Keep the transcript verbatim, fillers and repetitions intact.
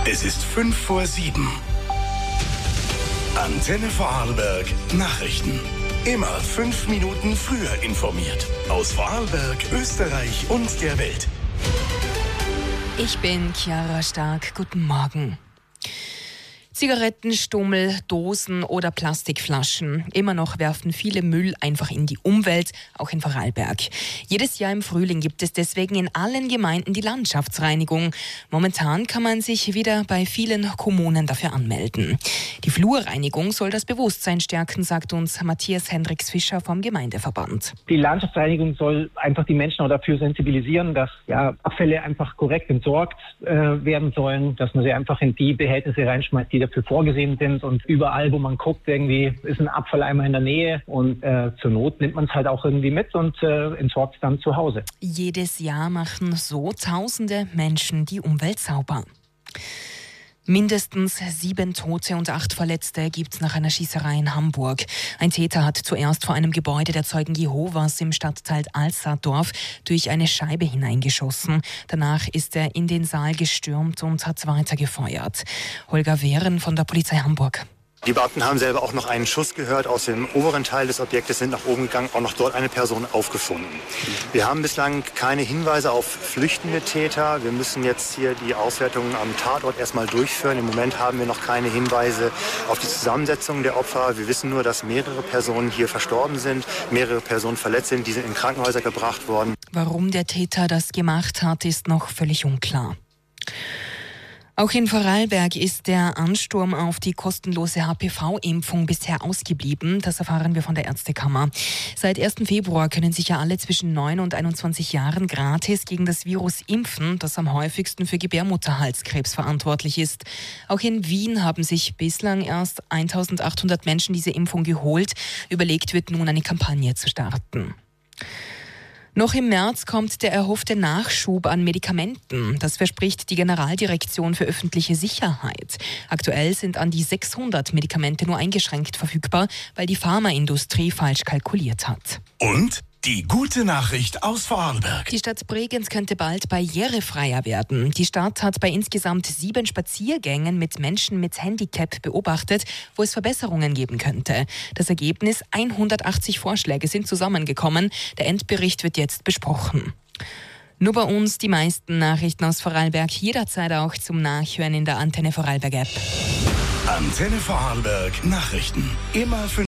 Es ist fünf vor sieben. Antenne Vorarlberg Nachrichten. Immer fünf Minuten früher informiert. Aus Vorarlberg, Österreich und der Welt. Ich bin Chiara Stark. Guten Morgen. Zigarettenstummel, Dosen oder Plastikflaschen. Immer noch werfen viele Müll einfach in die Umwelt, auch in Vorarlberg. Jedes Jahr im Frühling gibt es deswegen in allen Gemeinden die Landschaftsreinigung. Momentan kann man sich wieder bei vielen Kommunen dafür anmelden. Die Flurreinigung soll das Bewusstsein stärken, sagt uns Matthias Hendricks-Fischer vom Gemeindeverband. Die Landschaftsreinigung soll einfach die Menschen auch dafür sensibilisieren, dass ja, Abfälle einfach korrekt entsorgt äh, werden sollen, dass man sie einfach in die Behältnisse reinschmeißt, die dafür vorgesehen sind, und überall, wo man guckt, irgendwie ist ein Abfalleimer in der Nähe und äh, zur Not nimmt man es halt auch irgendwie mit und äh, entsorgt es dann zu Hause. Jedes Jahr machen so tausende Menschen die Umwelt sauber. Mindestens sieben Tote und acht Verletzte gibt es nach einer Schießerei in Hamburg. Ein Täter hat zuerst vor einem Gebäude der Zeugen Jehovas im Stadtteil Alsatdorf durch eine Scheibe hineingeschossen. Danach ist er in den Saal gestürmt und hat weiter gefeuert. Holger Wehren von der Polizei Hamburg. Die Beamten haben selber auch noch einen Schuss gehört aus dem oberen Teil des Objektes, sind nach oben gegangen, auch noch dort eine Person aufgefunden. Wir haben bislang keine Hinweise auf flüchtende Täter. Wir müssen jetzt hier die Auswertungen am Tatort erstmal durchführen. Im Moment haben wir noch keine Hinweise auf die Zusammensetzung der Opfer. Wir wissen nur, dass mehrere Personen hier verstorben sind, mehrere Personen verletzt sind, die sind in Krankenhäuser gebracht worden. Warum der Täter das gemacht hat, ist noch völlig unklar. Auch in Vorarlberg ist der Ansturm auf die kostenlose H P V-Impfung bisher ausgeblieben. Das erfahren wir von der Ärztekammer. Seit ersten Februar können sich ja alle zwischen neun und einundzwanzig Jahren gratis gegen das Virus impfen, das am häufigsten für Gebärmutterhalskrebs verantwortlich ist. Auch in Wien haben sich bislang erst eintausendachthundert Menschen diese Impfung geholt. Überlegt wird nun, eine Kampagne zu starten. Noch im März kommt der erhoffte Nachschub an Medikamenten. Das verspricht die Generaldirektion für öffentliche Sicherheit. Aktuell sind an die sechshundert Medikamente nur eingeschränkt verfügbar, weil die Pharmaindustrie falsch kalkuliert hat. Und die gute Nachricht aus Vorarlberg. Die Stadt Bregenz könnte bald barrierefreier werden. Die Stadt hat bei insgesamt sieben Spaziergängen mit Menschen mit Handicap beobachtet, wo es Verbesserungen geben könnte. Das Ergebnis: hundertachtzig Vorschläge sind zusammengekommen. Der Endbericht wird jetzt besprochen. Nur bei uns die meisten Nachrichten aus Vorarlberg, jederzeit auch zum Nachhören in der Antenne Vorarlberg App. Antenne Vorarlberg Nachrichten. Immer für